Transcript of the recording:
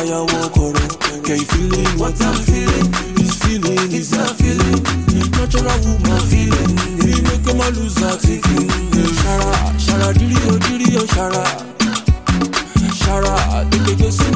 fire walk around. Can you feel it? What I'm feeling? This feeling is a feeling. Natural woman feeling. We make them all lose our thinking. Shara, shara, diri oh, shara. Shara, take it go see